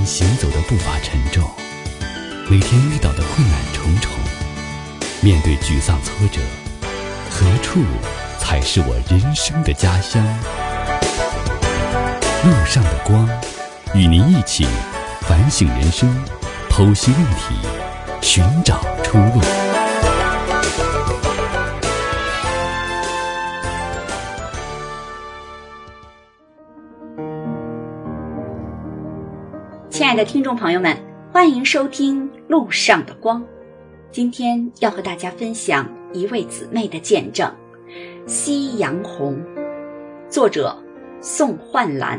天行走的步伐沉重，每天遇到的困难重重，面对沮丧挫折，何处才是我人生的家乡？路上的光，与您一起反省人生，剖析问题，寻找出路。 亲爱的听众朋友们，欢迎收听路上的光。今天要和大家分享一位姊妹的见证，夕阳红，作者宋焕兰。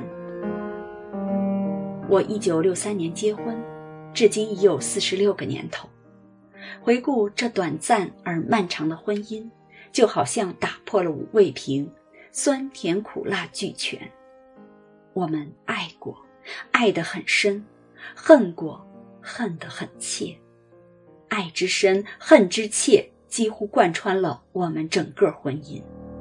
我1963年结婚，至今已有46个年头。回顾这短暂而漫长的婚姻，就好像打破了五味瓶，酸甜苦辣俱全。我们爱过，爱得很深，恨过，恨得很切。爱之深，恨之切，几乎贯穿了我们整个婚姻。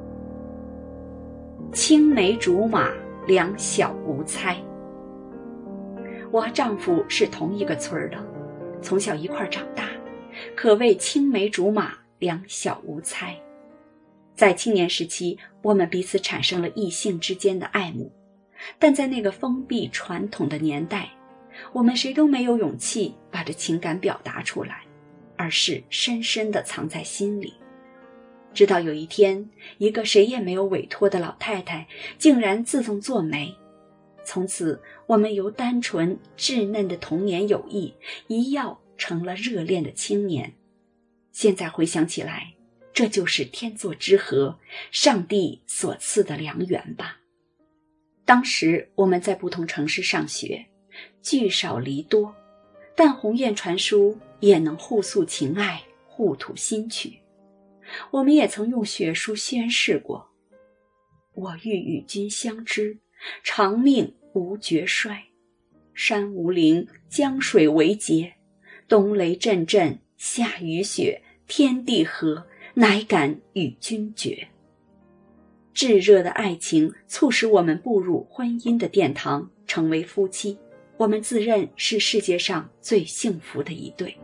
青梅竹马，两小无猜。我和丈夫是同一个村的，从小一块长大，可谓青梅竹马，两小无猜。在青年时期，我们彼此产生了异性之间的爱慕，但在那个封闭传统的年代，我们谁都没有勇气把这情感表达出来，而是深深地藏在心里。直到有一天，一个谁也没有委托的老太太竟然自动做媒，从此我们由单纯稚嫩的童年友谊一跃成了热恋的青年。现在回想起来，这就是天作之合，上帝所赐的良缘吧。当时我们在不同城市上学，聚少离多，但鸿雁传书也能互诉情爱，互吐心曲。我们也曾用血书宣誓过，我欲与君相知，长命无绝衰。山无陵，江水为竭，冬雷阵阵，夏雨雪，天地合，乃敢与君绝。炙热的爱情促使我们步入婚姻的殿堂，成为夫妻。我们自认是世界上最幸福的一对。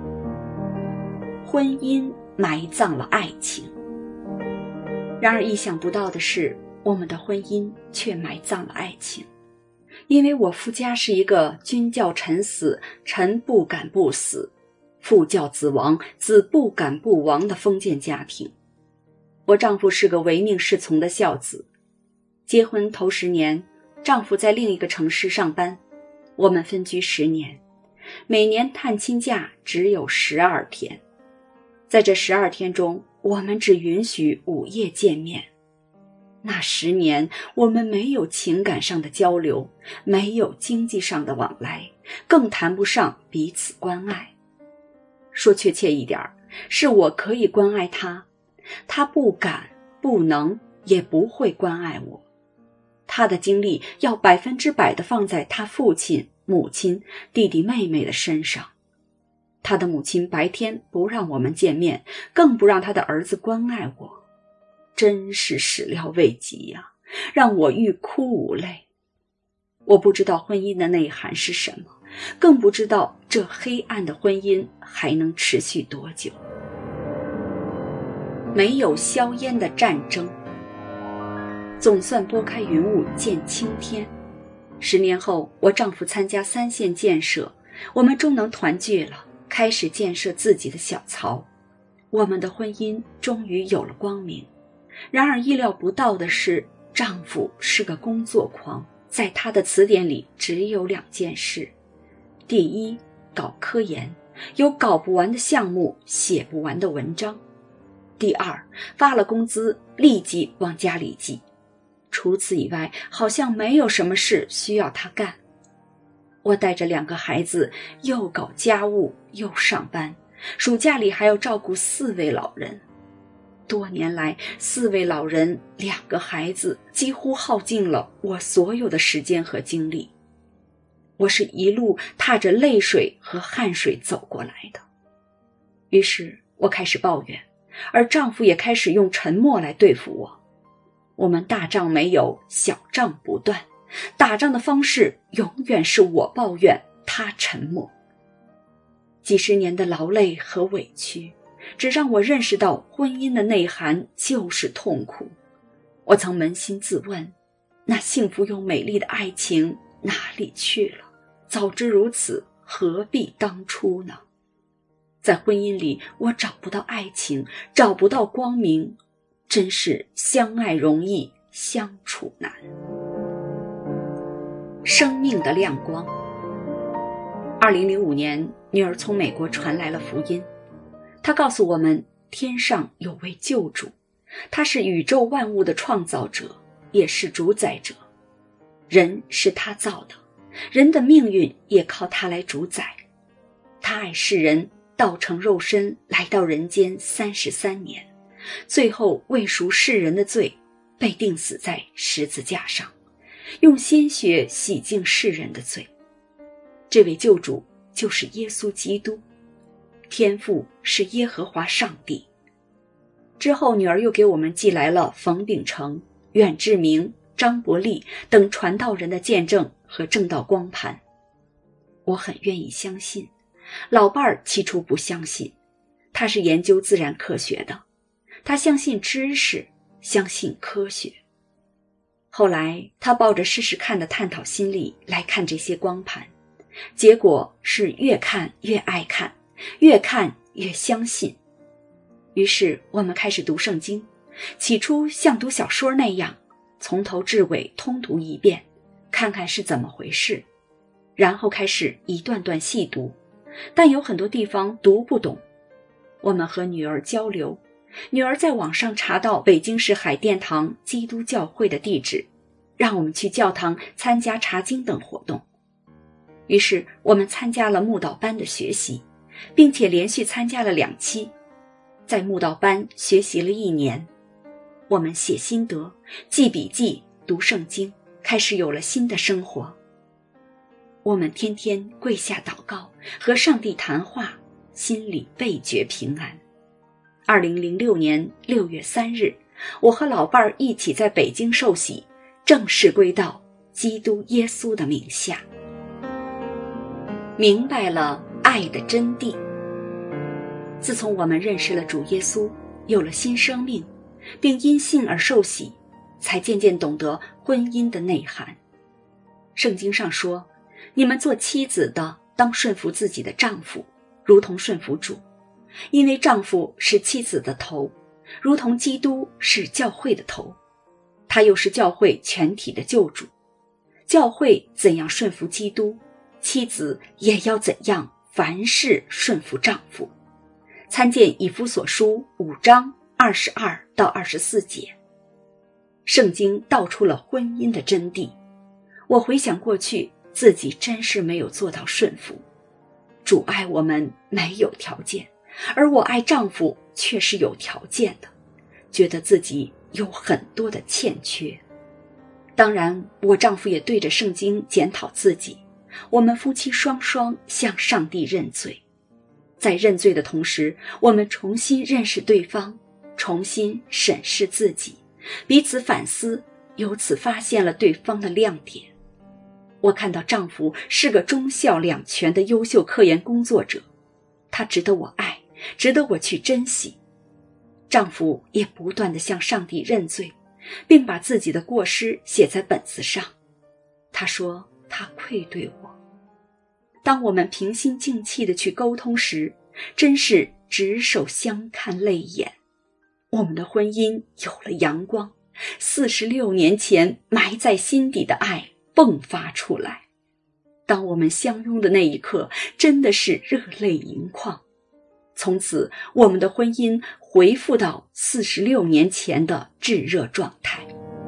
婚姻埋葬了爱情，然而意想不到的是，我们的婚姻却埋葬了爱情。因为我夫家是一个君叫臣死，臣不敢不死；父叫子亡，子不敢不亡的封建家庭。我丈夫是个唯命是从的孝子。结婚头10年，丈夫在另一个城市上班，我们分居10年，每年探亲假只有12天。在这12天中，我们只允许午夜见面。那10年，我们没有情感上的交流，没有经济上的往来，更谈不上彼此关爱。说确切一点，是我可以关爱他，他不敢、不能，也不会关爱我。他的精力要100%地放在他父亲、母亲、弟弟妹妹的身上。他的母亲白天不让我们见面，更不让他的儿子关爱我，真是始料未及呀，让我欲哭无泪。我不知道婚姻的内涵是什么，更不知道这黑暗的婚姻还能持续多久。没有硝烟的战争，总算拨开云雾见青天。10年后，我丈夫参加3线建设，我们终能团聚了，开始建设自己的小巢。我们的婚姻终于有了光明。然而意料不到的是，丈夫是个工作狂，在他的词典里只有2件事：第一，搞科研，有搞不完的项目，写不完的文章；第二，发了工资立即往家里寄。除此以外，好像没有什么事需要他干。我带着2个孩子，又搞家务又上班，暑假里还要照顾4位老人。多年来，4位老人2个孩子几乎耗尽了我所有的时间和精力。我是一路踏着泪水和汗水走过来的。于是我开始抱怨，而丈夫也开始用沉默来对付我。我们大仗没有，小仗不断， 打仗的方式永远是我抱怨，他沉默。几十年的劳累和委屈，只让我认识到婚姻的内涵就是痛苦。我曾扪心自问，那幸福又美丽的爱情哪里去了？早知如此，何必当初呢？在婚姻里，我找不到爱情，找不到光明，真是相爱容易，相处难。生命的亮光。2005年，女儿从美国传来了福音，她告诉我们，天上有位救主，他是宇宙万物的创造者，也是主宰者。人是他造的，人的命运也靠他来主宰。他爱世人，道成肉身来到人间33年，最后为赎世人的罪，被钉死在十字架上，用鲜血洗净世人的罪。这位救主就是耶稣基督，天父是耶和华上帝。之后女儿又给我们寄来了冯秉成、阮志明、张伯利等传道人的见证和正道光盘。我很愿意相信，老伴儿起初不相信，他是研究自然科学的，他相信知识，相信科学。后来他抱着试试看的探讨心理来看这些光盘，结果是越看越爱看，越看越相信。于是我们开始读圣经，起初像读小说那样，从头至尾通读一遍，看看是怎么回事，然后开始一段段细读，但有很多地方读不懂。我们和女儿交流，女儿在网上查到北京市海淀堂基督教会的地址，让我们去教堂参加查经等活动。于是我们参加了慕道班的学习，并且连续参加了2期，在慕道班学习了1年。我们写心得，记笔记，读圣经，开始有了新的生活。我们天天跪下祷告，和上帝谈话，心里倍觉平安。2006年6月3日，我和老伴儿一起在北京受洗，正式归到基督耶稣的名下。明白了爱的真谛。自从我们认识了主耶稣，有了新生命，并因信而受洗，才渐渐懂得婚姻的内涵。圣经上说，你们做妻子的当顺服自己的丈夫，如同顺服主，因为丈夫是妻子的头，如同基督是教会的头，他又是教会全体的救主。教会怎样顺服基督，妻子也要怎样凡事顺服丈夫。参见以弗所书5章22到24节。圣经道出了婚姻的真谛。我回想过去，自己真是没有做到顺服。主爱我们没有条件，而我爱丈夫却是有条件的，觉得自己有很多的欠缺。当然，我丈夫也对着圣经检讨自己，我们夫妻双双向上帝认罪。在认罪的同时，我们重新认识对方，重新审视自己，彼此反思，由此发现了对方的亮点。我看到丈夫是个忠孝两全的优秀科研工作者，他值得我爱，值得我去珍惜。丈夫也不断地向上帝认罪，并把自己的过失写在本子上。他说他愧对我。当我们平心静气地去沟通时，真是执手相看泪眼。我们的婚姻有了阳光，46年前埋在心底的爱迸发出来。当我们相拥的那一刻，真的是热泪盈眶。从此，我们的婚姻恢复到46年前的炙热状态。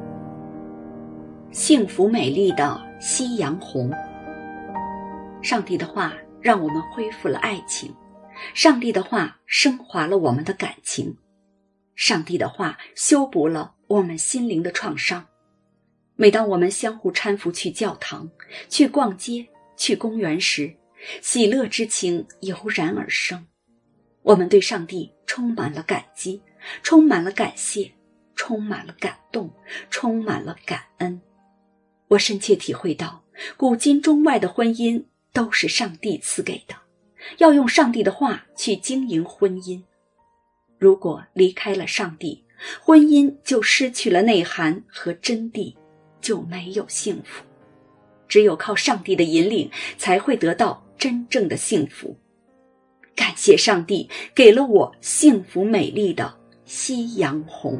幸福美丽的夕阳红。上帝的话让我们恢复了爱情，上帝的话升华了我们的感情，上帝的话修补了我们心灵的创伤。每当我们相互搀扶去教堂，去逛街，去公园时，喜乐之情油然而生。我们对上帝充满了感激，充满了感谢，充满了感动，充满了感恩。 我深切体会到，古今中外的婚姻都是上帝赐给的，要用上帝的话去经营婚姻。如果离开了上帝，婚姻就失去了内涵和真谛，就没有幸福。只有靠上帝的引领，才会得到真正的幸福。感谢上帝给了我幸福美丽的夕阳红。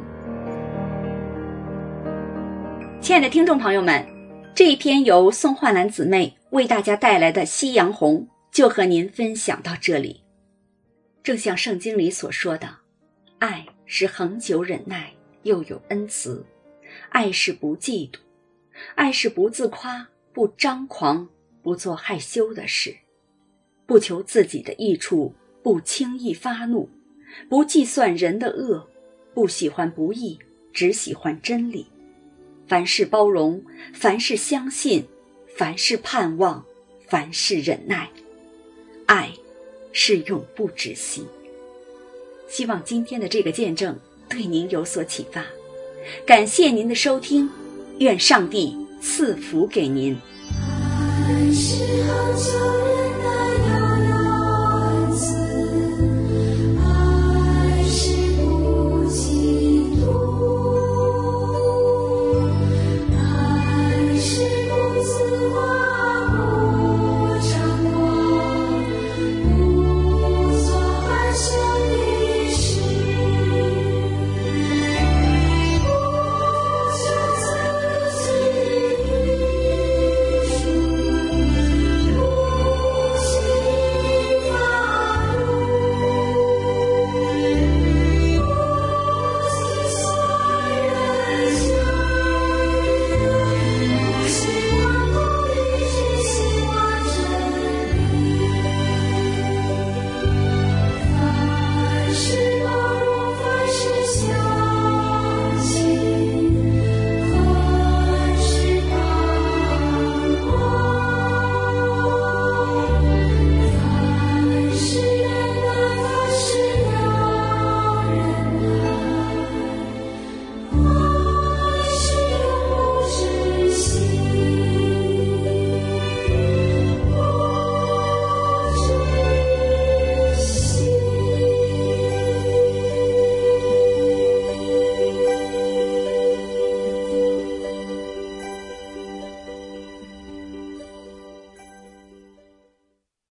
亲爱的听众朋友们，这一篇由宋焕兰姊妹为大家带来的夕阳红就和您分享到这里。正像圣经里所说的，爱是恒久忍耐，又有恩慈；爱是不嫉妒；爱是不自夸，不张狂，不做害羞的事，不求自己的益处，不轻易发怒，不计算人的恶，不喜欢不义，只喜欢真理。凡事包容，凡事相信，凡事盼望，凡事忍耐。爱是永不止息。希望今天的这个见证对您有所启发。感谢您的收听，愿上帝赐福给您。爱是恒久忍